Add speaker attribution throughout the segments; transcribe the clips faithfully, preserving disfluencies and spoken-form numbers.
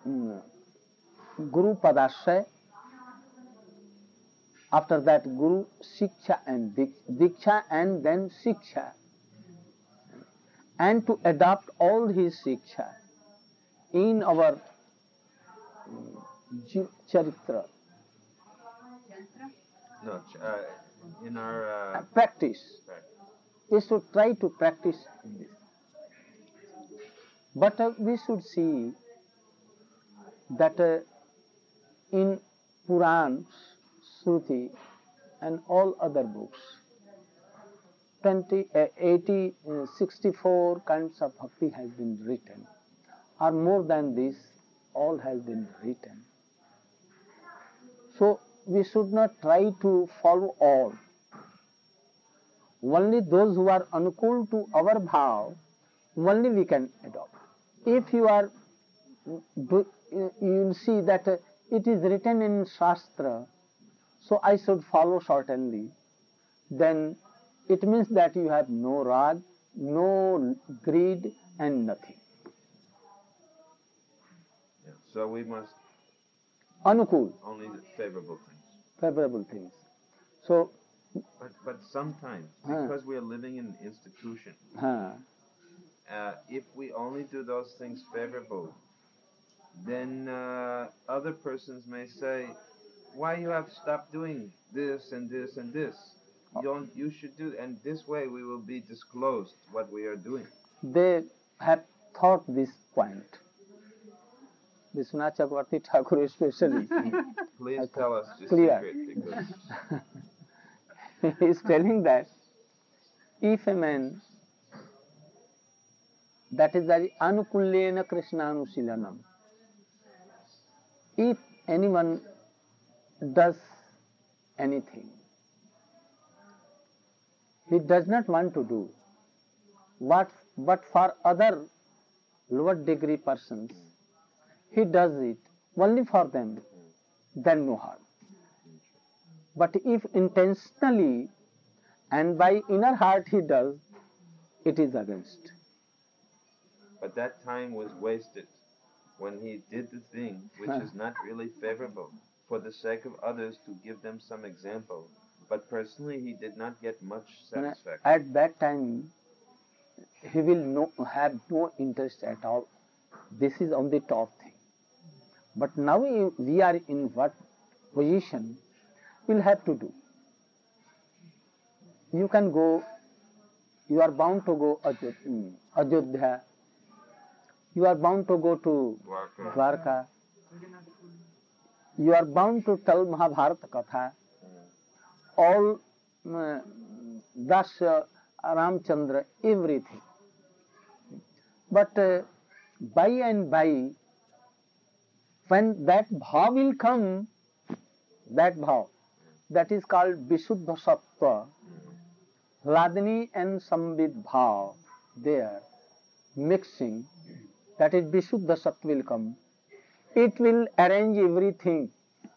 Speaker 1: um, Guru Padashay, after that Guru Shiksha and Diksha, and then Shiksha, and to adopt all his Shiksha in our Charitra.
Speaker 2: No, uh, in our uh,
Speaker 1: practice.
Speaker 2: practice.
Speaker 1: We should try to practice in this. But uh, we should see that uh, in Purans, Shruti, and all other books, twenty, uh, eighty, uh, sixty-four kinds of bhakti has been written, or more than this, all has been written. So we should not try to follow all. Only those who are anukul to our bhav, only we can adopt. If you are, you will see that it is written in Shastra, so I should follow certainly, then it means that you have no rag, no greed, and nothing.
Speaker 2: Yeah, so we must
Speaker 1: anukul,
Speaker 2: only the favorable things.
Speaker 1: Favorable things. So,
Speaker 2: but but sometimes
Speaker 1: huh.
Speaker 2: because we are living in an institution,
Speaker 1: huh.
Speaker 2: uh, if we only do those things favorable, then uh, other persons may say, "Why you have stopped doing this and this and this? You don't. You should do." And this way, we will be disclosed what we are doing.
Speaker 1: They have thought this point. Vishwanath Chakravarti Thakur especially.
Speaker 2: Please tell us this
Speaker 1: clear.
Speaker 2: secret, because
Speaker 1: he is telling that if a man, that is very anukulyena krishnanusilanam, if anyone does anything he does not want to do, what, but for other lower degree persons he does it only for them, then no harm. But if intentionally and by inner heart he does, it is against.
Speaker 2: But that time was wasted when he did the thing which
Speaker 1: huh.
Speaker 2: is not really favorable for the sake of others, to give them some example. But personally he did not get much satisfaction.
Speaker 1: At that time he will no, have no interest at all. This is on the top thing. But now we are in what position we'll have to do. You can go, you are bound to go Ajodhya, you are bound to go to
Speaker 2: Dwarka.
Speaker 1: Dwarka, you are bound to tell Mahabharata Katha, all uh, Dasya, Ramchandra, everything. But uh, by and by, when that bhav will come, that bhav, that is called Vishuddha Sattva, Hladni and Sambit bhav, there, mixing, that is Vishuddha Sattva will come. It will arrange everything.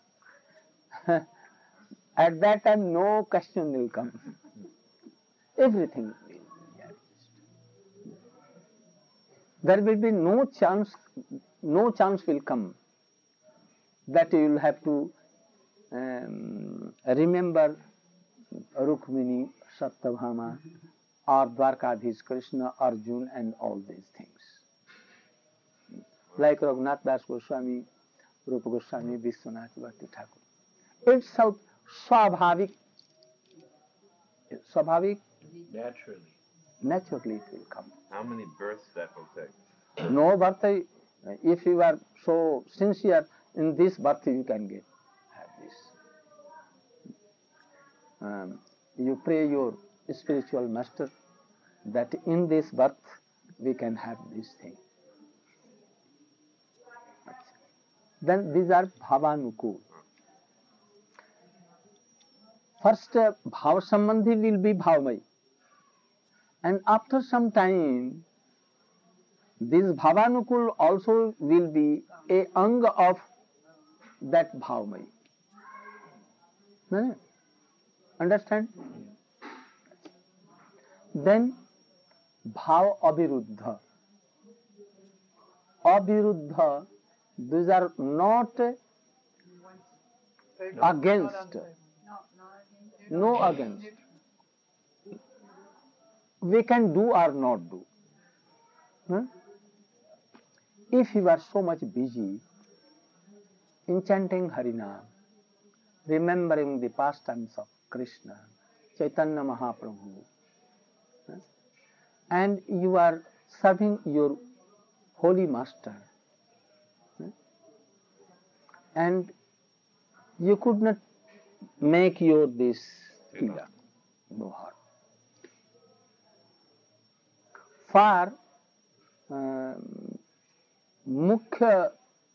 Speaker 1: At that time, no question will come. Everything will be arranged. There will be no chance, no chance will come that you will have to um, remember Rukmini, Satyabhama, or Dwarkadhish, Krishna, Arjun, and all these things. Like Raghunath Das Goswami, Rupa Goswami, Vishwanath Bhakti Thakur. It's so swabhavik. Swabhavik?
Speaker 2: Naturally.
Speaker 1: Naturally it will come.
Speaker 2: How many births that will take?
Speaker 1: No birth. If you are so sincere, in this birth you can get have this. Um, you pray your spiritual master that in this birth we can have this thing. Then these are bhavanukul. First, uh, bhav sambandhi will be bhavmai, and after some time, this bhavanukul also will be a anga of that bhavmai. No? Understand? Then bhav aviruddha. Aviruddha These are not against, no against. We can do or not do. Huh? If you are so much busy in chanting Harinam, remembering the pastimes of Krishna, Chaitanya Mahaprabhu, huh? and you are serving your holy master, huh? and you could not make your this tila, no harm. For uh, mukhya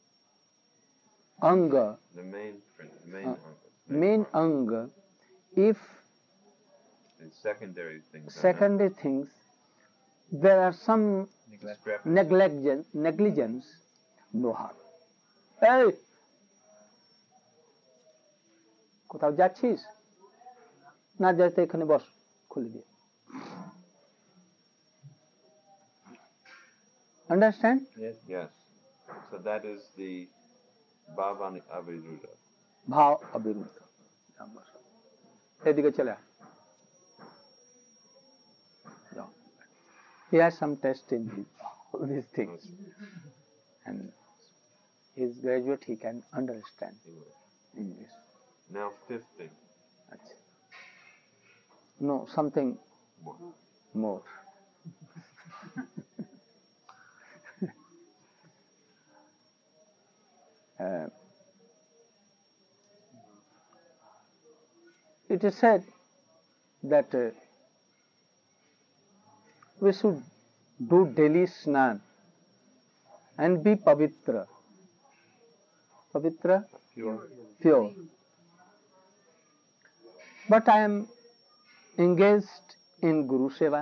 Speaker 1: anga,
Speaker 2: The main, main,
Speaker 1: uh,
Speaker 2: anga,
Speaker 1: main
Speaker 2: part.
Speaker 1: anga, if
Speaker 2: And secondary things.
Speaker 1: secondary things, there are some
Speaker 2: Discrepancy.
Speaker 1: negligence, negligence, no harm. Hey, কোথাও যাচ্ছিস? না যেতে এখানে বস, খুলে দিয়ে। Understand?
Speaker 2: Yes. Yes. So that is the Bhavani Aviruddha.
Speaker 1: ভাব অবিরুদ্ধ। এদিকে চলে আয়। যাও। He has some test in his, all these things, and he is graduate. He can understand English.
Speaker 2: Now fifth thing.
Speaker 1: Achha. No, something
Speaker 2: More.
Speaker 1: more. uh, it is said that uh, we should do daily snan and be pavitra. Pavitra?
Speaker 2: Pure.
Speaker 1: Pure. But I am engaged in Guru Seva.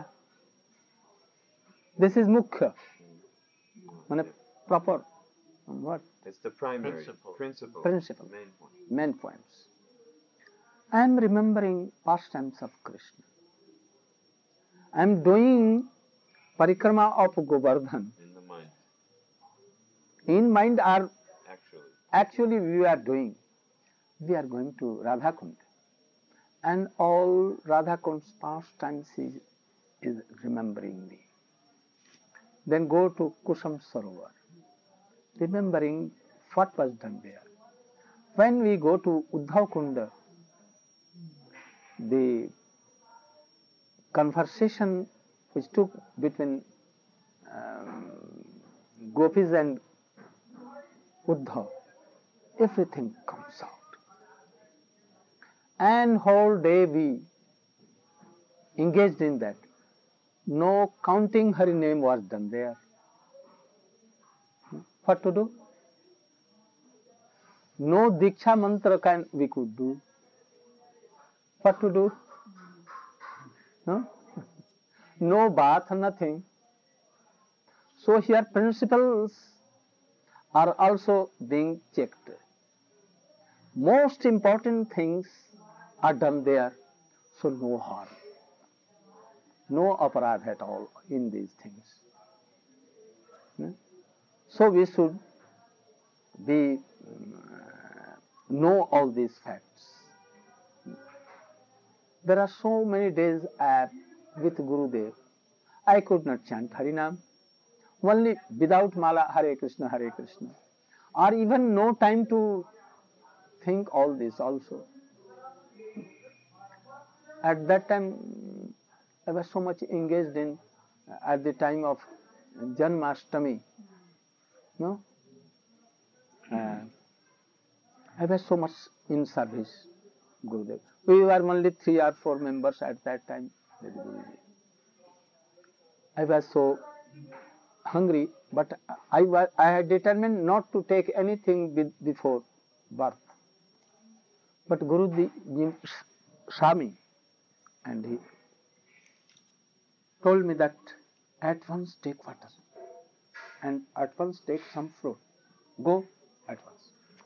Speaker 1: This is mukhya. Mane proper what?
Speaker 2: It's the primary
Speaker 3: Principle.
Speaker 2: principle.
Speaker 1: Principle.
Speaker 2: Main point.
Speaker 1: Main points. I am remembering pastimes of Krishna. I am doing parikrama of Govardhan.
Speaker 2: In the mind.
Speaker 1: In mind are
Speaker 2: Actually.
Speaker 1: actually we are doing. We are going to Radha Kund. And all Radha Kund's pastimes is, is remembering me. Then go to Kusam Sarovar, remembering what was done there. When we go to Uddhav Kunda, the conversation which took between um, Gopis and Uddhav, everything comes out. And whole day we engaged in that. No counting Hari name was done there. What to do? No Diksha mantra can we could do. What to do? No, no bath, nothing. So here principles are also being checked. Most important things are done there, so no harm, no aparadh at all in these things. Hmm? So we should be uh, know all these facts. There are so many days uh, with Gurudev, I could not chant Harinam, only without mala Hare Krishna, Hare Krishna, or even no time to think all this also. At that time, I was so much engaged in, uh, at the time of Janmashtami, no? Uh, I was so much in service, Gurudev. We were only three or four members at that time. I was so hungry, but I was, I had determined not to take anything be- before birth. But Guruji saw me and he told me that at once take water and at once take some fruit. Go at once.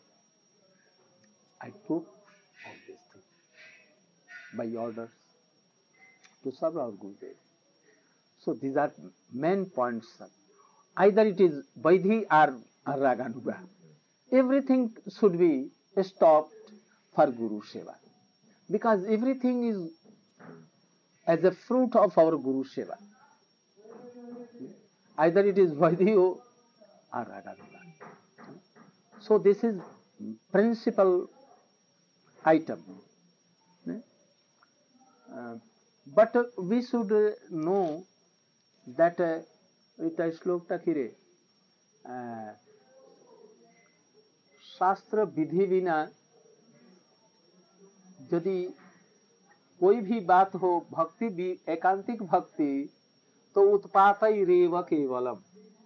Speaker 1: I took all these things by orders to serve our Gurudev. So these are main points. Either it is Vaidhi or Raganuga. everything should be stopped for Guru Seva, because everything is as a fruit of our Guru Seva. Either it is Vaidyo or Ragadula. So this is principal item. Uh, but uh, we should uh, know that uh, এটা শ্লোকটা কি রে शास्त्र विधि बिना यदि कोई भी बात हो भक्ति भी एकांतिक भक्ति तो उत्पातई रेव केवलम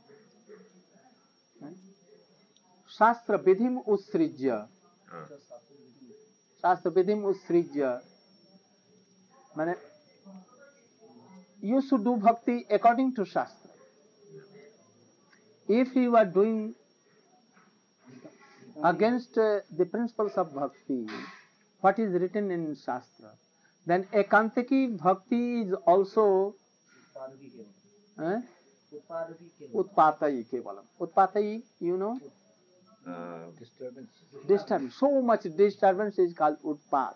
Speaker 1: शास्त्र विधिम उत्सृज्य शास्त्र विधिम उत्सृज्य माने you should do bhakti according to shastra. If you are doing against uh, the principles of bhakti, what is written in shastra, then ekantiki bhakti is also eh? Utpatai kevalam. Utpatai, you know?
Speaker 2: Uh, disturbance.
Speaker 1: Disturbance. So much disturbance is called utpat.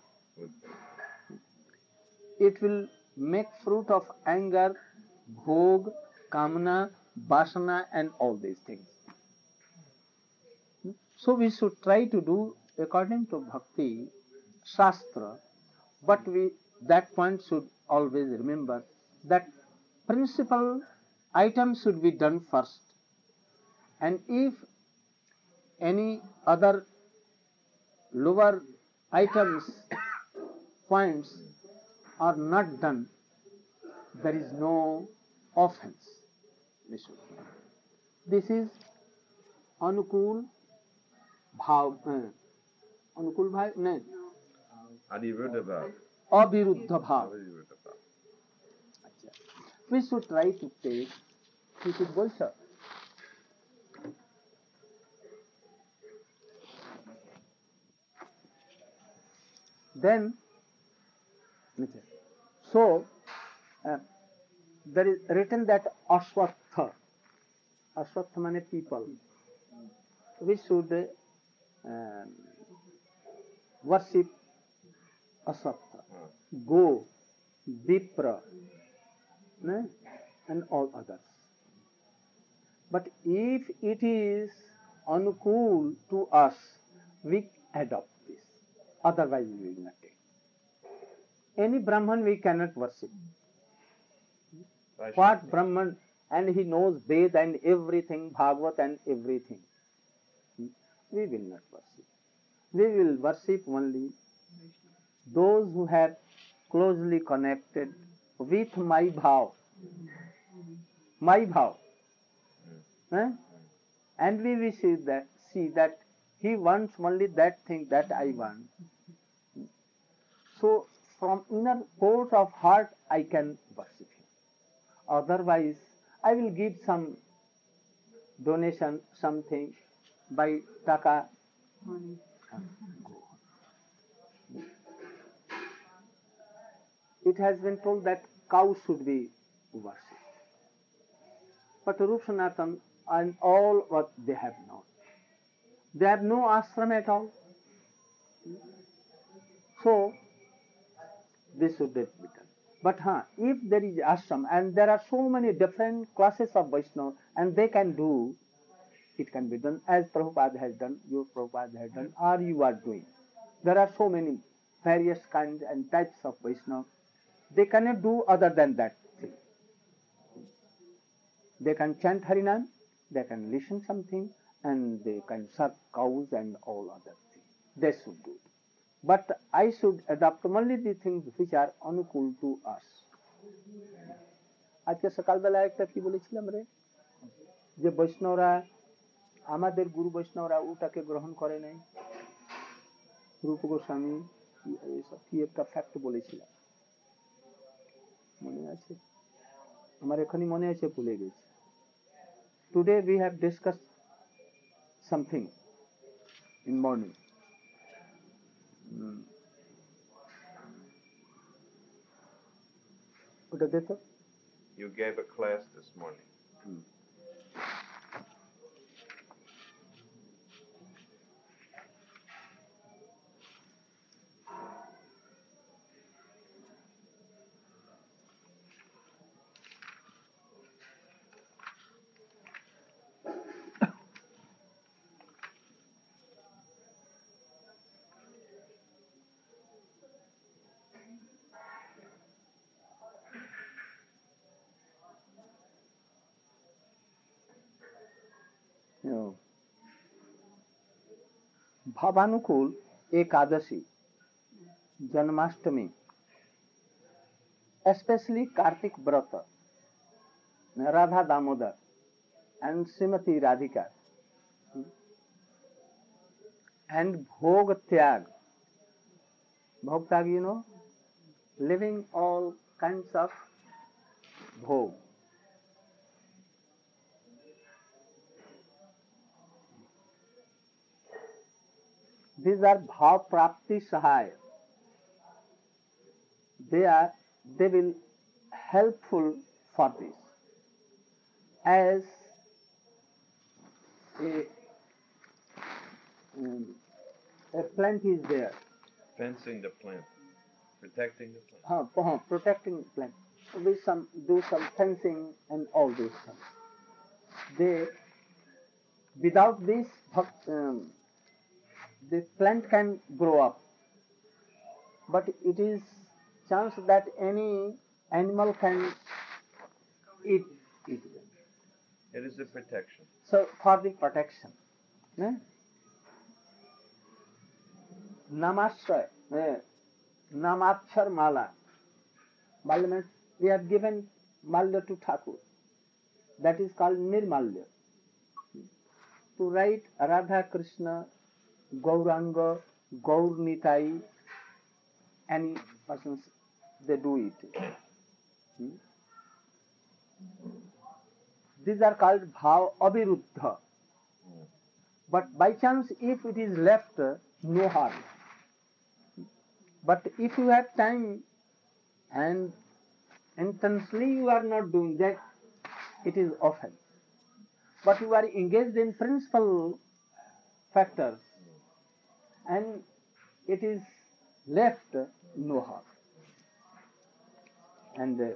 Speaker 1: It will make fruit of anger, bhog, kamana, vasana and all these things. So we should try to do according to bhakti, shastra, but we that point should always remember that principal item should be done first. And if any other lower items, points are not done, there is no offense. This is Anukul Bhav, uh, Anukul Bhav, no.
Speaker 2: Aniruddha Bhav.
Speaker 1: Abhiruddha Bhav. We should try to take, we should bolsha. Then, so, uh, there is written that Ashwatha, Ashwatha means people, we should uh, worship Aswatha, Go, Vipra, ne? And all others. But if it is Anukul to us, we adopt this, otherwise we will not take. Any Brahman we cannot worship. What Brahman? And he knows Ved and everything, Bhagavad and everything. We will not worship. We will worship only those who have closely connected with my bhav. My bhav. Eh? And we will see that, see that he wants only that thing that I want. So, from inner court of heart, I can worship him. Otherwise, I will give some donation, something, by taka. Money. It has been told that cows should be worshipped. But Rup Sanatan and all what they have known, they have no ashram at all. So, this should be done. But huh, if there is ashram and there are so many different classes of Vaishnava and they can do, it can be done as Prabhupada has done, your Prabhupada has done, or you are doing. There are so many various kinds and types of Vaishnava. They cannot do other than that thing. They can chant Harinam, they can listen something, and they can serve cows and all other things. They should do it. But I should adopt only the things which are uncool to us. আজকে সকালবেলা একটা কি বলেছিলাম রে, যে বৈষ্ণবরা আমাদের গুরু বৈষ্ণবরা ওটাকে গ্রহণ করে নাই, রূপ গোস্বামী এইসব কি একটা ফ্যাক্ট বলেছিলাম, মনে আছে? আমার এখনই মনে আছে, ভুলে গেছি। Today we have discussed something in morning. ওটা দে তো।
Speaker 2: You gave a class this morning.
Speaker 1: you know, Bhavanukul Ekadashi, Janmashtami, especially Kartik Brata, Radha Damodar, and Srimati Radhika, and Bhog Tyag. Bhog Tyag, you know, living all kinds of bhog. These are bhav prapti sahaya. They are, they will helpful for this. As a, um, a plant is there,
Speaker 2: Fencing the plant, protecting the plant.
Speaker 1: uh, uh, protecting plant, we some do some fencing and all these things. They, without this, um, the plant can grow up, but it is chance that any animal can eat it.
Speaker 2: It is a protection.
Speaker 1: So for the protection, eh? Namashray, eh? Namakshar Mala. Mala means we have given Malya to Thakur. That is called Nirmalya. To write Radha Krishna, Gauranga, Gaur Nitai, any persons, they do it. Hmm? These are called Bhav Aviruddha. But by chance, if it is left, no harm. But if you have time and intensely you are not doing that, it is offense. But you are engaged in principal factors and it is left, no harm. And uh,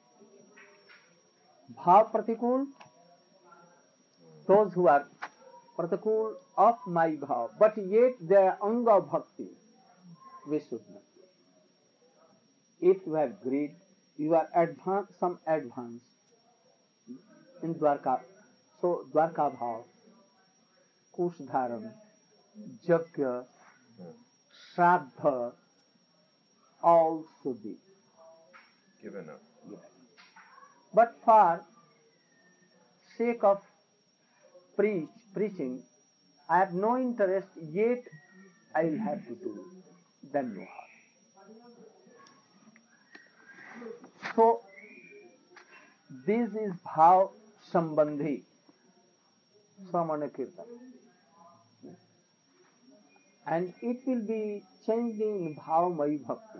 Speaker 1: Bhav Pratikul, those who are Pratikul of my Bhav, but yet they are Anga Bhakti, we should not. If you have greed, you are advance, some advance in Dwarka. So Dwarka Bhav, Kushdharam, Jagya, Shraddha, all should be
Speaker 2: given up.
Speaker 1: given. But for sake of preach, preaching, I have no interest, yet I will have to do, then no harm. So, this is Bhav Sambandhi, Samana Kirtan. And it will be changing in Bhav Mai Bhakti.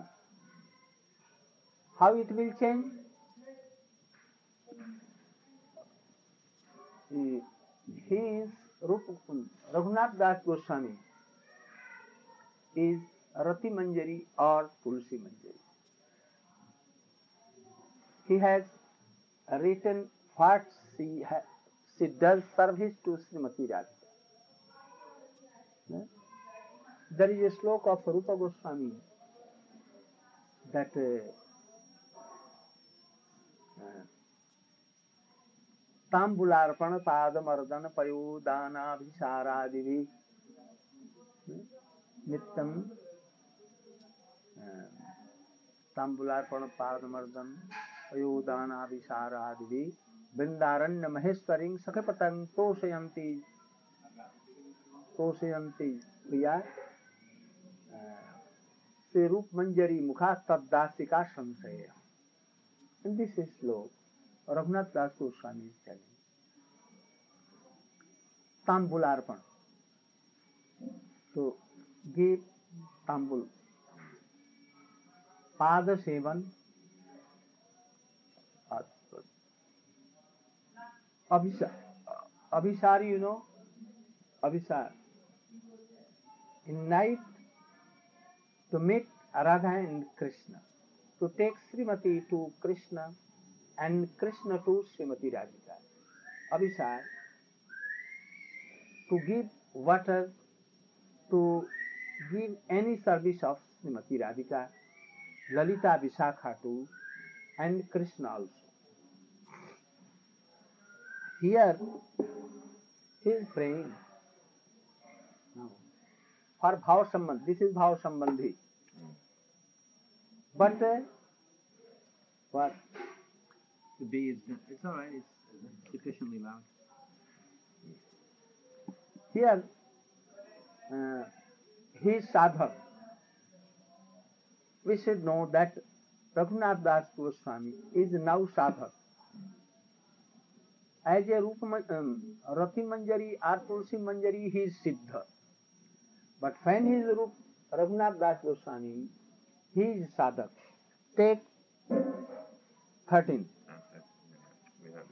Speaker 1: How it will change? He, he is Raghunath Das Goswami is Rati Manjari or Tulsi Manjari. He has written what she, ha, she does service to Srimati Radhika. There is a sloka of Rupa Goswami that uh, uh, Tambularpana Padamardana Payodana Visharadivi Nittam Tambularpana Padamardana Payodana Visharadivi Bindaranya Maheswaring Sakapatang Toshayanti Toshayanti Priya Rup Manjari Mukha Tabdasika Samsaya. And this is slow. Raghunath Das Goswami is telling. Tambularpan. So, give tambul. Pada Sevan. Abhisar. Abhisar, you know? Abhisar. In night, to meet Radha and Krishna, to take Srimati to Krishna and Krishna to Srimati Radhika. Abhisar, to give water, to give any service of Srimati Radhika, Lalita Vishakha too, and Krishna also. Here, He is praying. No. For bhav sambandh, this is bhav sambandhi. But uh, what?
Speaker 3: The B is, it's alright, it's sufficiently loud.
Speaker 1: Here, uh, he is sadhak. We should know that Raghunath Das Goswami is now sadhak. As a Rupa, um, Rati Manjari or Tulsi Manjari, he is siddha. But when he is Rup, Raghunath Das Goswami, he is sadhak. Take thirteen.
Speaker 2: We have.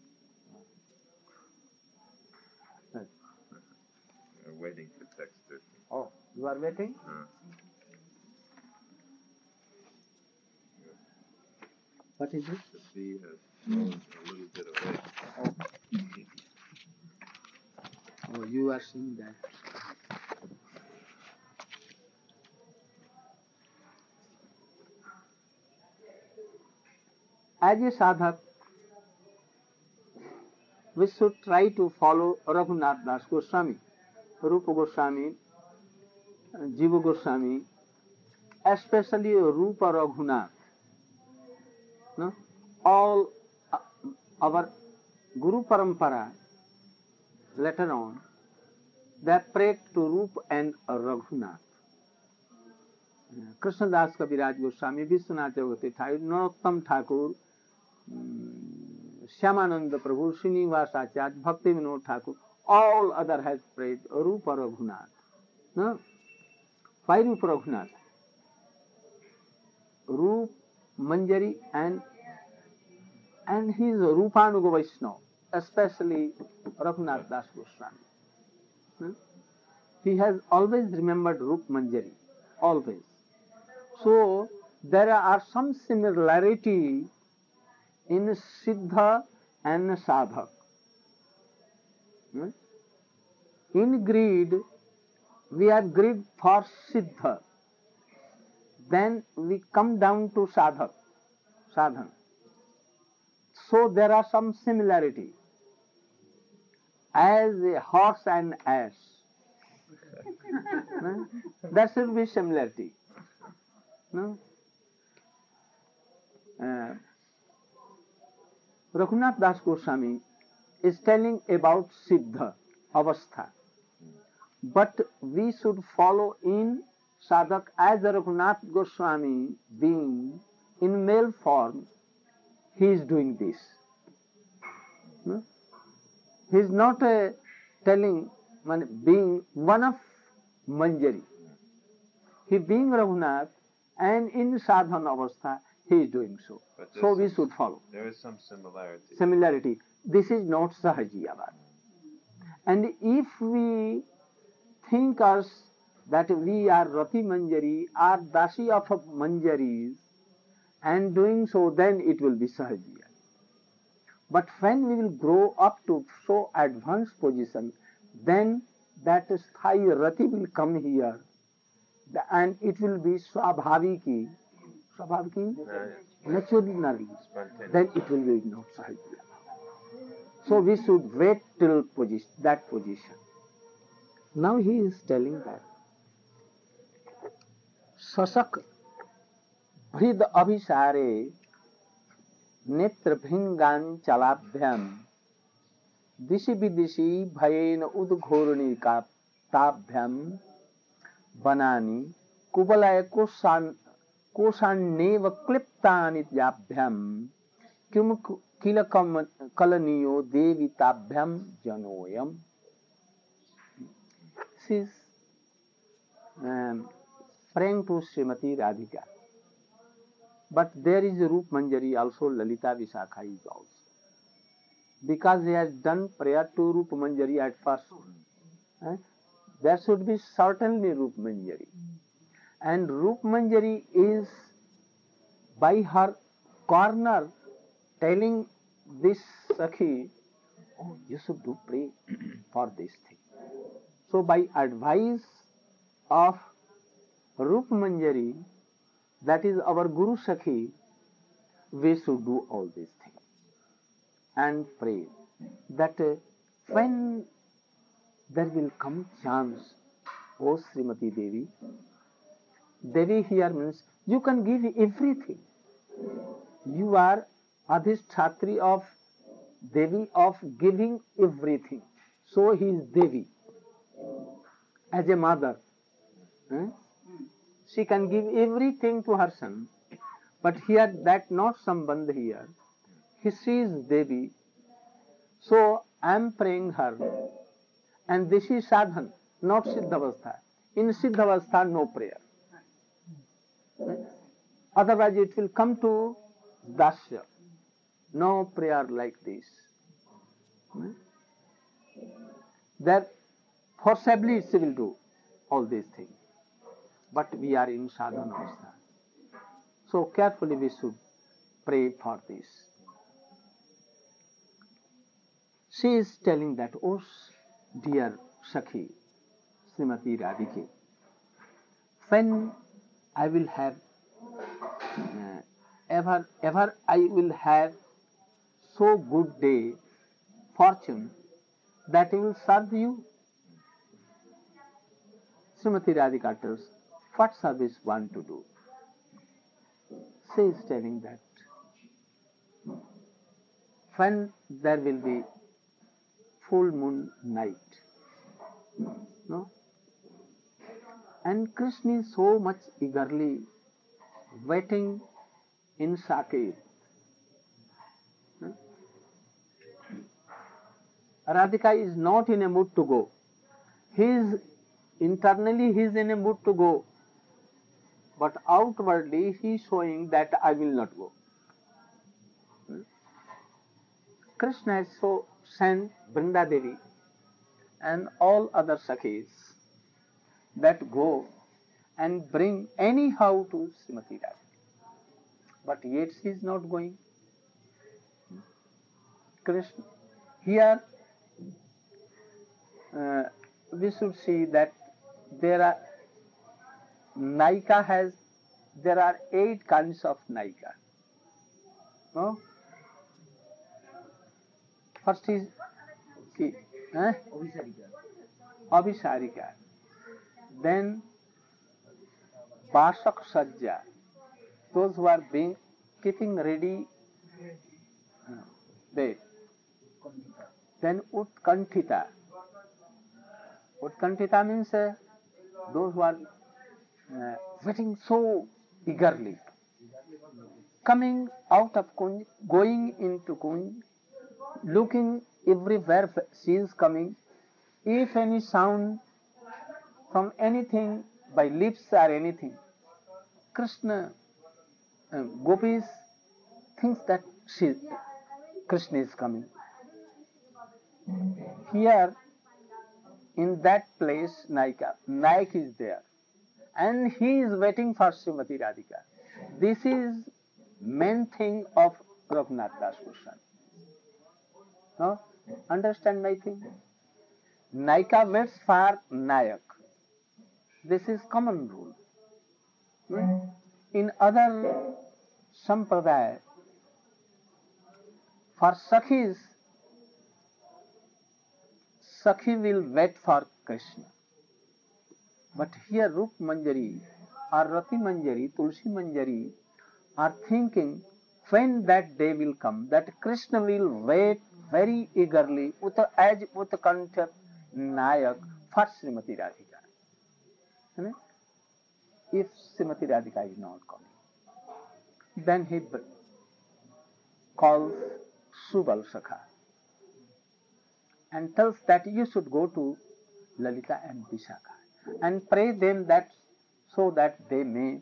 Speaker 2: We're waiting for text thirteen.
Speaker 1: Oh, you are waiting?
Speaker 2: Uh,
Speaker 1: What is it?
Speaker 2: the B has fallen a little bit away.
Speaker 1: Oh, you are seeing that. As a sadhak, we should try to follow Raghunath Das Goswami, Rupa Goswami, Jiva Goswami, especially Rupa Raghunath. No? All uh, our Guru Parampara, later on, they prayed to Rupa and Raghunath. Krishnadas Kaviraj Goswami, Vishwanath Chakravarti Thakur, Narottam Thakur, Shyamananda Prabhu, Srinivas Acharya, Bhakti Vinod Thakur, all other has prayed Rupa Raghunath. No? Why Rupa Raghunath? Rup, Manjari and and his Rupanuga Vaishnava, especially Raghunath Das Goswami. Hmm? He has always remembered Rup Manjari, always. So there are some similarity in Siddha and Sadhak. Hmm? In greed, we have greed for Siddha. Then we come down to Sadhak, Sadhan. So there are some similarity. As a horse and ass. No? There should be similarity. No? Uh, Raghunath Das Goswami is telling about Siddha, Avastha. But we should follow in Sadhak as Raghunath Goswami being in male form, he is doing this. No? He is not uh, telling, being one of Manjari. He being Raghunath and in Sadhana Avastha, he is doing so. So we should follow.
Speaker 2: There is some similarity.
Speaker 1: Similarity. This is not Sahajiyavad. And if we think us that we are Rati Manjari or Dasi of Manjaris and doing so, then it will be Sahajiya. But when we will grow up to so advanced position, then that Sthai Rati will come here and it will be Swabhaviki, Swabhaviki, naturally, then it will be not Sahajiya. So we should wait till position, that position. Now he is telling that Sasak Bhrid Abhisare Netra Bhingan Chalabhyam Dishi Bidishi Bhayen Udghorni Tabhyam Banani Kubalaya Kosan Kosan Neva Kliptani Jabhyam Kim Kilakam Kalaniyo Devi Tabhyam Janoyam. This is um, praying to Srimati Radhika. But there is Rup Manjari also, Lalita Vishakha is also. Because he has done prayer to Rup Manjari at first, eh? There should be certainly Rup Manjari. And Rup Manjari is by her corner telling this Sakhi, oh, you should do pray for this thing. So by advice of Rup Manjari, that is our Guru Sakhi, we should do all these things and pray that uh, when there will come chance, O Srimati Devi. Devi here means you can give everything. You are Adhishthatri of Devi of giving everything. So he is Devi. As a mother, eh? She can give everything to her son. But here that not Sambandh here. He sees Devi. So I am praying her. And this is sadhan, not Siddhavastha. In Siddhavastha, no prayer. Otherwise it will come to dasya. No prayer like this. That forcibly she will do all these things. But we are in sadhana avastha. So carefully we should pray for this. She is telling that, oh dear Sakhi, Srimati Radhike, when I will have uh, ever, ever I will have so good day, fortune, that I will serve you. Srimati Radhika tells, what service want to do? She is telling that when there will be full moon night, no? And Krishna is so much eagerly waiting in Saket. Radhika is not in a mood to go. He is internally he is in a mood to go, but outwardly he is showing that I will not go. Krishna has so sent Vrinda Devi and all other Sakhis that go and bring anyhow to Srimati Radhika. But yet she is not going. Krishna, here uh, we should see that there are Naika has there are eight kinds of Naika. No? First is ki, eh? Abhisarika. Then Basak Sajja, those who are being keeping ready uh, bed. Then Utkantita. Utkantita means uh, those who are uh, waiting so eagerly, coming out of Kunj, going into Kunj, looking everywhere she is coming. If any sound from anything by lips or anything, Krishna, uh, Gopis thinks that she, Krishna is coming. Here, in that place, Naika, Naik is there, and he is waiting for Srimati Radhika. This is main thing of Raghunath Das Goswami. No? Understand my thing? Naika waits for Nayak. This is common rule. Hmm? In other sampradaya, for Sakhis, Sakhi will wait for Krishna. But here Rup Manjari or Rati Manjari, Tulsi Manjari are thinking when that day will come, that Krishna will wait very eagerly uta, as Utkantha Nayak for Srimati Radhika. Hmm? If Srimati Radhika is not coming, then he calls Subal Sakha and tells that you should go to Lalita and Vishakha and pray them that so that they may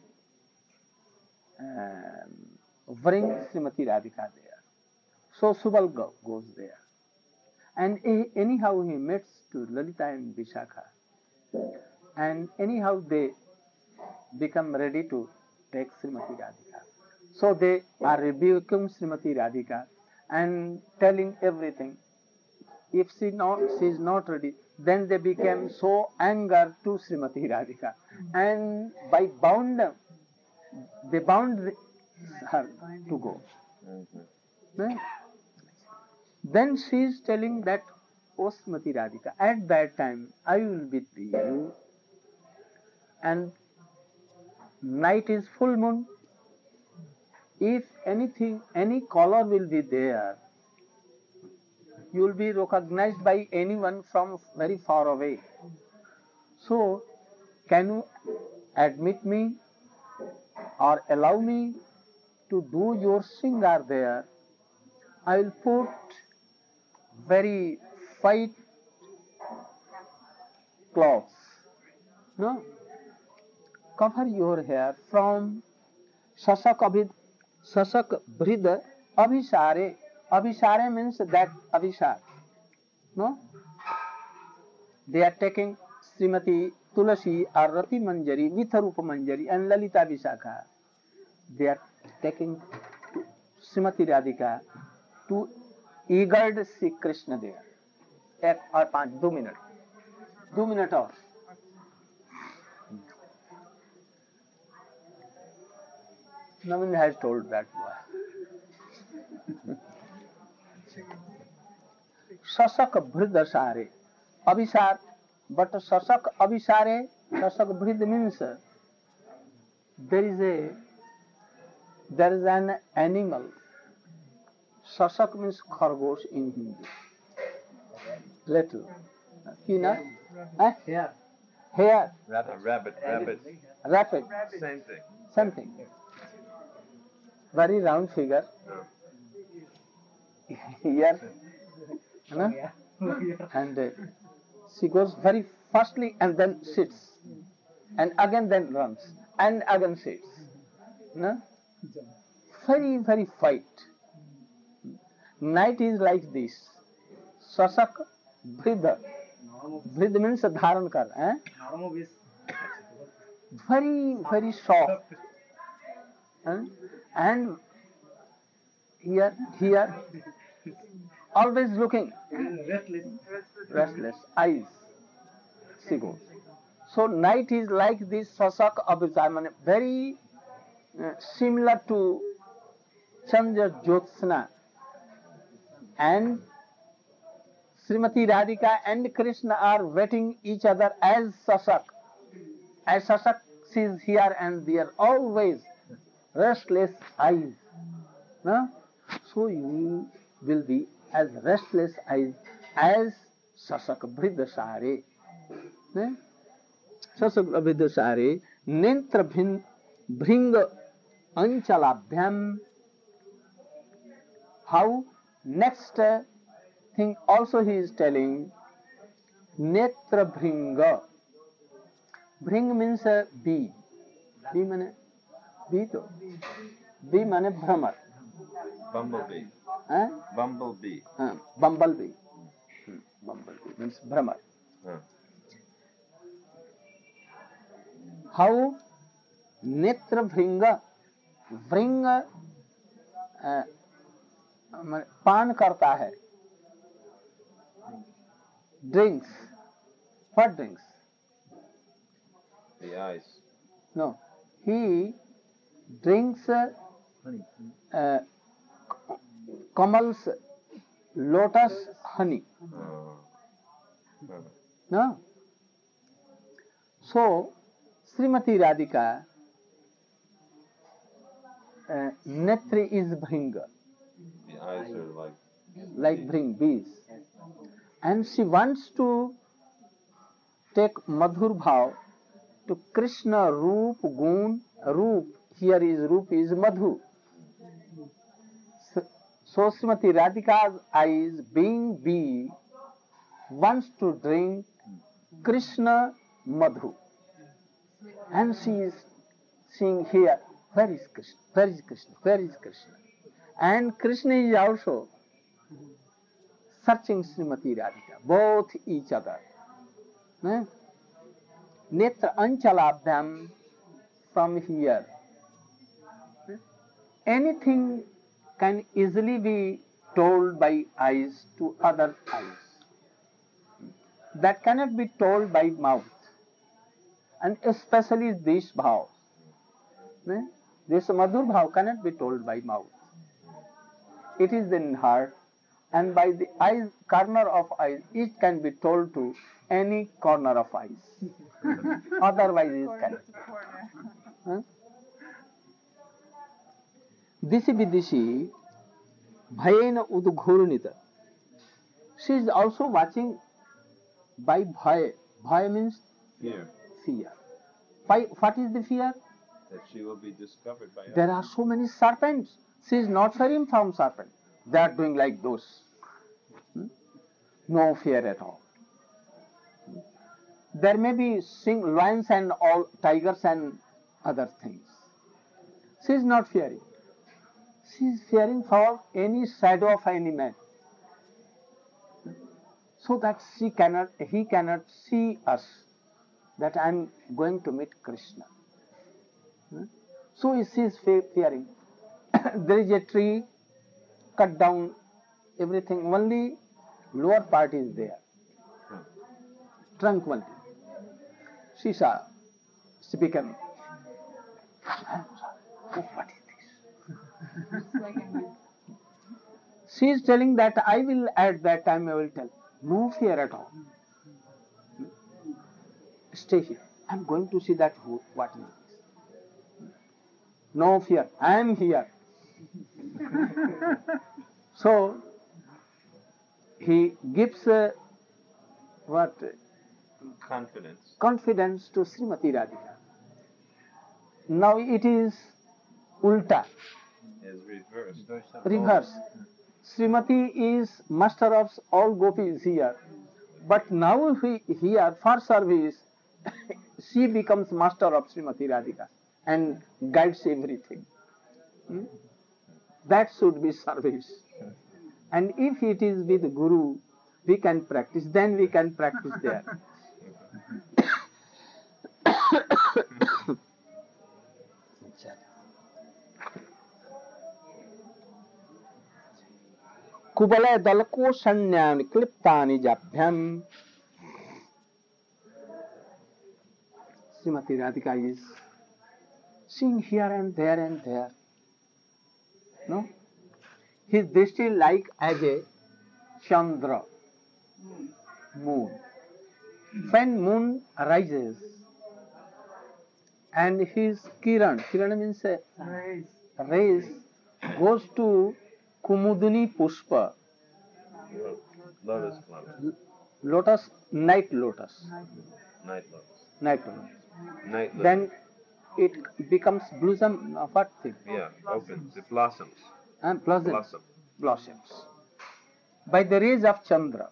Speaker 1: um, bring Srimati Radhika there. So Subal go, goes there. And he, anyhow he meets to Lalita and Vishakha. And anyhow they become ready to take Srimati Radhika. So they are rebuking Srimati Radhika and telling everything. If she, not, she is not ready, then they became so angry to Srimati Radhika. And by bound, they bound her to go. Mm-hmm. Then she is telling that O Srimati Radhika, at that time I will be with you, and night is full moon. If anything, any color will be there, you will be recognized by anyone from very far away. So, can you admit me or allow me to do your singar there? I will put very white cloths, no? Cover your hair from Sasak Abhid, Sasak Bhrid Abhisare. Abhisare means that Abhisar. No? They are taking Srimati Tulasi or Rati Manjari, Vitharupa Manjari and Lalita Vishakha. They are taking Srimati Radhika to eager see Krishna there. एक और पाँच दो minute दो minute और Navin has told that boy. Sasak Bhridasare Abhisar, but Sasak Abhisare, Sasak Bhrid means there is a there is an animal. Sasak means khargosh in Hindi. Little. Kina? Eh?
Speaker 3: Yeah.
Speaker 1: Hair.
Speaker 2: Rabbit, rabbit, rabbit.
Speaker 1: Rapid.
Speaker 2: Same thing.
Speaker 1: Something. Very round figure.
Speaker 2: No.
Speaker 1: Here. No? And uh, she goes very fastly and then sits. And again then runs. And again sits. No? Very, very fight. Night is like this. Sasak Bhrid. Bhrid means dharan kar. Eh? Very, very soft. Eh? And here, here, always looking.
Speaker 3: Restless.
Speaker 1: Restless. Eyes. She goes. So night is like this Sasak Abhisar, very uh, similar to Chandra Jyotsna. And Srimati Radhika and Krishna are waiting each other as Sasak. As Sasak sees here and there, always restless eyes. No? So you will be as restless eyes as Sasak Bhridasare. Ne? Sasak Bhridasare Nentra Bhring Anchalabhyam. How? Next uh, thing also he is telling, Netra Bhringa. Bhring means uh, bee. Bee means bee to. Bee means Brahmar.
Speaker 2: Bumblebee.
Speaker 1: Eh?
Speaker 2: Bumblebee.
Speaker 1: Uh, bumblebee. Hmm. Bumblebee means Brahmar.
Speaker 2: Huh.
Speaker 1: How? Netra Bhringa. Bhring uh, पान करता है. Drinks. What drinks?
Speaker 2: The eyes.
Speaker 1: No. He drinks uh, Kamal's lotus honey.
Speaker 2: Oh. Huh.
Speaker 1: No? So, Srimati Radhika, uh, Netri is Bhringa.
Speaker 2: The eyes are like.
Speaker 1: Like bring bees. And she wants to take Madhur Bhav to Krishna Roop Gun. Roop, here is Roop is Madhu. So Srimati Radhika's eyes, being bee, wants to drink Krishna Madhu. And she is seeing here, where is Krishna? Where is Krishna? Where is Krishna? And Krishna is also searching Srimati Radhika, both each other. Ne? Netra Anchalabhyam, from here. Anything can easily be told by eyes to other eyes. That cannot be told by mouth. And especially this bhav. Ne? This Madhur bhav cannot be told by mouth. It is in heart and by the eyes, corner of eyes, it can be told to any corner of eyes. Otherwise, it
Speaker 4: Corner
Speaker 1: cannot.
Speaker 4: to corner.
Speaker 1: Huh? Disi Vidisi Bhayena Udghurnita. She is also watching by Bhay. Bhay means
Speaker 2: Fear
Speaker 1: fear. By what is the fear?
Speaker 2: that she will be discovered by
Speaker 1: There
Speaker 2: others.
Speaker 1: are so many serpents. She is not fearing from serpent. They are doing like those. Hmm? No fear at all. There may be sing lions and all tigers and other things. She is not fearing. She is fearing for any shadow of any man, so that she cannot, he cannot see us, that I am going to meet Krishna. Hmm? So she is fe- fearing. There is a tree, cut down everything, only lower part is there, trunk only. She saw, she became, oh, what is this?
Speaker 4: It's like a man.
Speaker 1: She is telling that I will, at that time I will tell. No fear at all. Stay here. I am going to see that who, what is this. No fear. I am here. So he gives uh, what
Speaker 2: Confidence
Speaker 1: confidence to Srimati Radhika. Now it is ulta,
Speaker 2: is reversed.
Speaker 1: reverse. Srimati is master of all gopis here, but now he, here for service, she becomes master of Srimati Radhika and guides everything. Hmm? That should be service. And if it is with Guru, we can practice, then we can practice there. Kubala dalko sanyam kliptani jabhyam. Srimati Radhika is seeing here and there and there. No? His drishti like as a Chandra, moon. When moon rises and his kiran, kiran means a
Speaker 3: Nice.
Speaker 1: rays, goes to Kumudini Pushpa,
Speaker 2: Lotus flower.
Speaker 1: lotus, night lotus,
Speaker 2: Night lotus.
Speaker 1: night lotus.
Speaker 2: Night lotus.
Speaker 1: Then it becomes blossom, uh, what thing?
Speaker 2: yeah, opens. It blossoms.
Speaker 1: And blossom,
Speaker 2: Blossom.
Speaker 1: blossoms. By the rays of Chandra.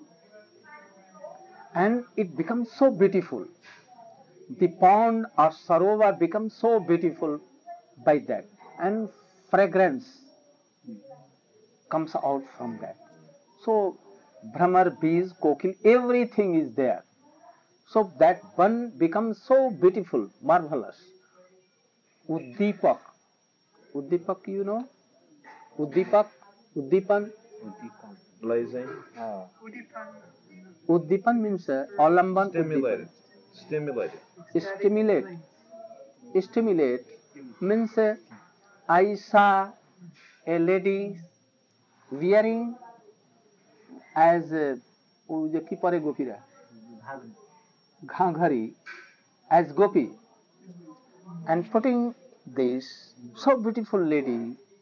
Speaker 1: And it becomes so beautiful. The pond or sarovar becomes so beautiful by that. And fragrance comes out from that. So, Brahmar, bees, kokil, everything is there. So that one becomes so beautiful, marvelous. Uddipak. Uddipak, you know? Uddipak, Uddipan.
Speaker 2: Blazing.
Speaker 1: Uddipan means uh, alamban.
Speaker 2: Stimulated. Stimulated.
Speaker 1: Uddipan. Stimulate. Stimulate means uh, I saw a lady wearing as uh, ও যে কি পরে গোপীরা ঘাঘরি as gopi and putting this so beautiful lady.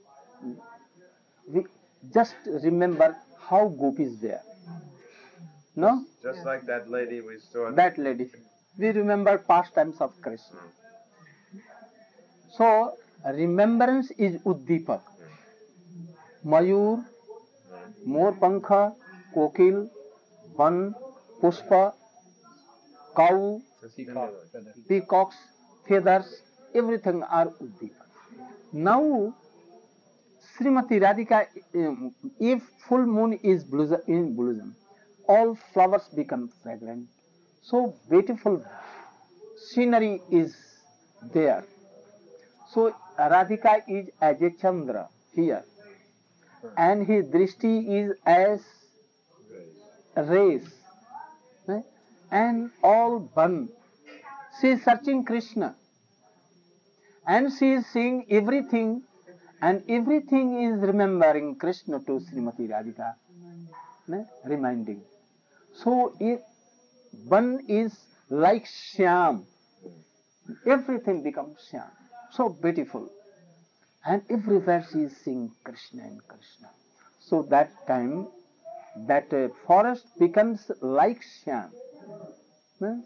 Speaker 1: We just remember how gopis were. No?
Speaker 2: Just like that lady we saw.
Speaker 1: That lady. We remember pastimes of Krishna. So, remembrance is Uddipak. Mayur, Morpankha, Kokil, Van, Pushpa, cow, peacocks, feathers, everything are Uddipak. Now, Srimati Radhika, um, if full moon is blossom, in blossom, all flowers become fragrant. So beautiful scenery is there. So Radhika is as a Chandra here, and his drishti is as rays, right? And all burn. She is searching Krishna, and she is seeing everything and everything is remembering Krishna to Srimati Radhika, ne? Reminding. So it, one is like Shyam. Everything becomes Shyam. So beautiful. And everywhere she is seeing Krishna and Krishna. So that time, that uh, forest becomes like Shyam. Ne?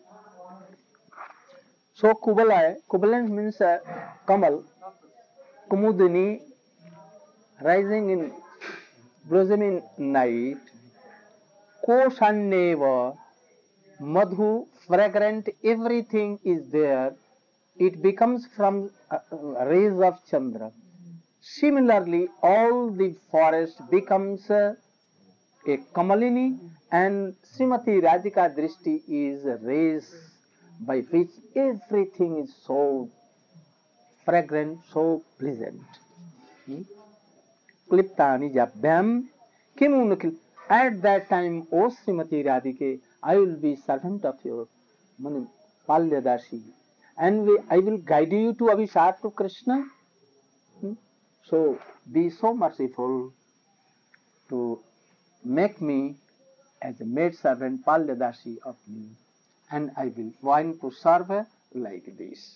Speaker 1: So Kubalai, Kubalant means uh, Kamal, Kumudini, rising in blossoming night, Koshanneva, Madhu, fragrant, everything is there. It becomes from uh, rays of Chandra. Similarly, all the forest becomes uh, a Kamalini, and Srimati Radhika Drishti is rays by which everything is so fragrant, so pleasant. Hmm? Kliptani Jabhyam Kimunukil. At that time, O Srimati Radhike, I will be servant of your Mani Palyadashi, and we, I will guide you to Abhishek to Krishna. Hmm? So be so merciful to make me as a maid servant Palyadashi of me, and I will want to serve her like this.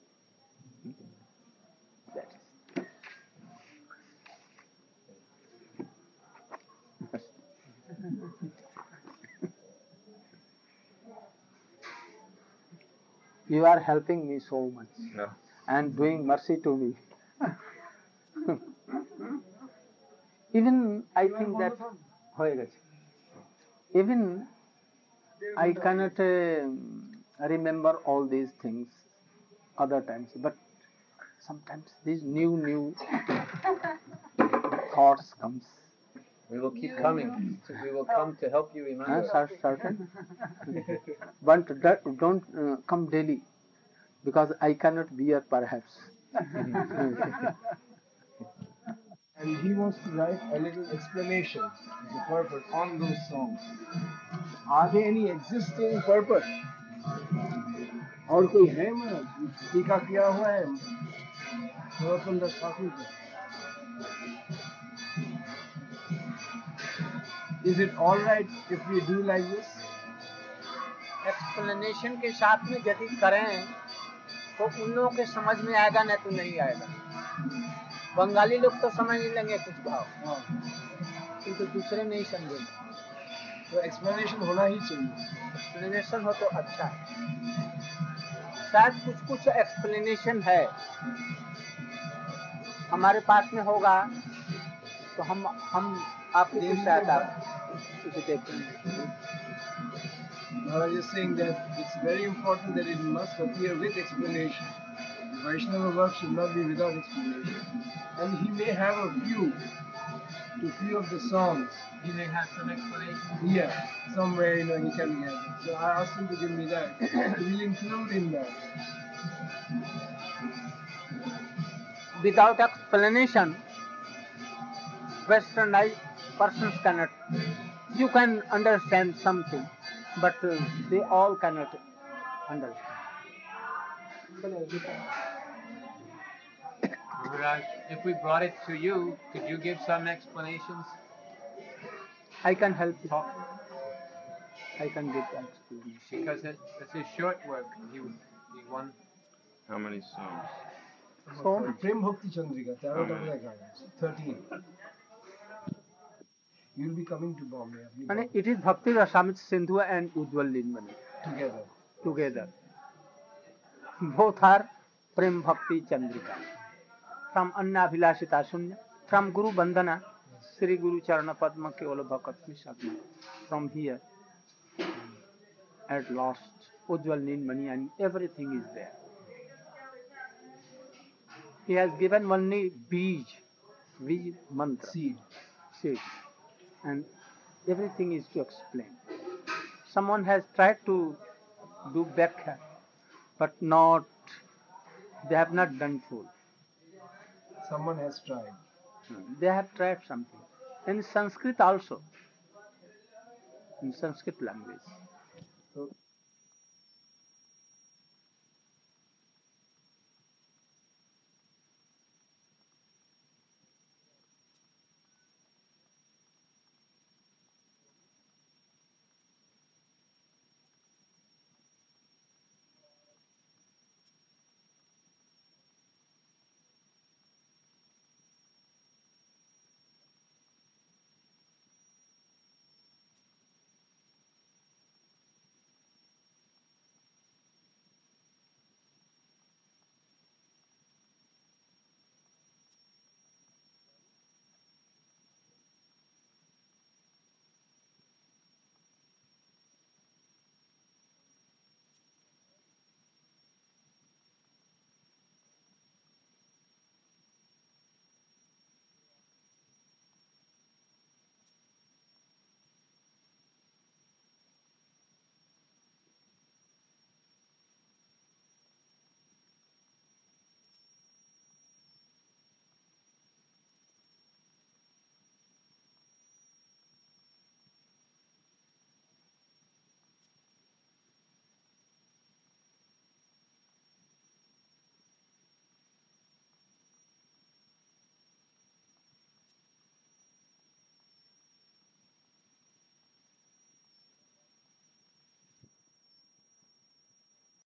Speaker 1: That is. You are helping me so much
Speaker 2: No.
Speaker 1: and doing mercy to me. Even I think that even I cannot uh, remember all these things other times, but sometimes these new new thoughts comes.
Speaker 3: We will keep coming. We will come to help you
Speaker 1: Huh,
Speaker 3: remember.
Speaker 1: cer- certain. But that don't uh, come daily, because I cannot bear perhaps.
Speaker 4: And he wants to write a little explanation, the purpose on those songs. Are there any existing purpose? और कोई है मतलब टीका किया हुआ है नरोत्तम दास ठाकुर का? Is it all right if we do like this?
Speaker 1: Explanation के साथ में यदि करें तो उन लोगों के समझ में आएगा, नहीं तो नहीं आएगा. बंगाली लोग तो समझ नहीं लेंगे कुछ भाव, किंतु दूसरे नहीं समझेंगे.
Speaker 4: तो एक्सप्लेनेशन होना ही चाहिए.
Speaker 1: एक्सप्लेनेशन हो तो अच्छा है. शायद कुछ कुछ एक्सप्लेनेशन है हमारे पास में होगा तो हम हम आपको कुछ सहायता कुछ देखेंगे.
Speaker 4: I was just saying that it's very important that it must appear with explanation. The Vaishnava work should not be without explanation. And he may have a view to few of the songs.
Speaker 3: He may have some explanation.
Speaker 4: Yeah, somewhere, you know, he can get it. So I asked him to give me that. We'll include in that.
Speaker 1: Without explanation, westernized persons cannot. You can understand something, but uh, they all cannot understand.
Speaker 3: Maharaj, if we brought it to you, could you give some explanations?
Speaker 1: I can help you.
Speaker 3: Talk.
Speaker 1: I can give the explanation.
Speaker 3: Because it, it's a short work. He, he won.
Speaker 2: How many songs?
Speaker 1: So,
Speaker 4: Prem Bhakti Chandrika, Taro Tabla Gardens, thirteen. You'll be coming to Bombay. apni
Speaker 1: and
Speaker 4: Bombay,
Speaker 1: it is Bhakti Rasamrita Sindhu and Ujjwal Linmani
Speaker 4: together.
Speaker 1: together. Both are Prem Bhakti Chandrika. From Anna Abhilashita Shunya, from Guru Bandhana, Sri Guru Charana Padma Kevala Bhakat Sadhana. From here, at last, Ujjwal Linmani and everything is there. He has given only Bij, Bij mantra,
Speaker 4: Seed.
Speaker 1: seed, and everything is to explain. Someone has tried to do Bhakya, but not, they have not done full.
Speaker 4: Someone has tried.
Speaker 1: They have tried something. In Sanskrit also, in Sanskrit language.
Speaker 4: So